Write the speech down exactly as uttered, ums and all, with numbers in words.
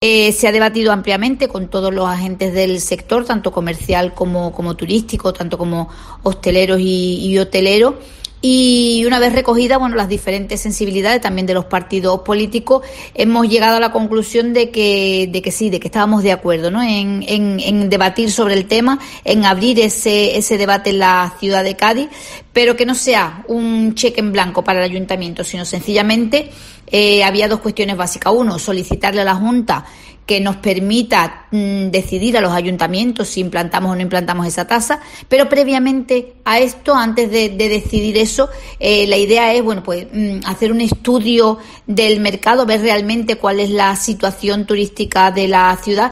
Eh, se ha debatido ampliamente con todos los agentes del sector, tanto comercial como, como turístico, tanto como hosteleros y, y hoteleros. Y una vez recogidas, bueno, las diferentes sensibilidades también de los partidos políticos, hemos llegado a la conclusión de que, de que sí, de que estábamos de acuerdo, ¿no? En, en, en debatir sobre el tema, en abrir ese, ese debate en la ciudad de Cádiz, pero que no sea un cheque en blanco para el ayuntamiento, sino sencillamente eh, había dos cuestiones básicas. Uno, solicitarle a la Junta que nos permita mmm, decidir a los ayuntamientos si implantamos o no implantamos esa tasa, pero previamente a esto, antes de, de decidir eso, eh, la idea es, bueno, pues mmm, hacer un estudio del mercado, ver realmente cuál es la situación turística de la ciudad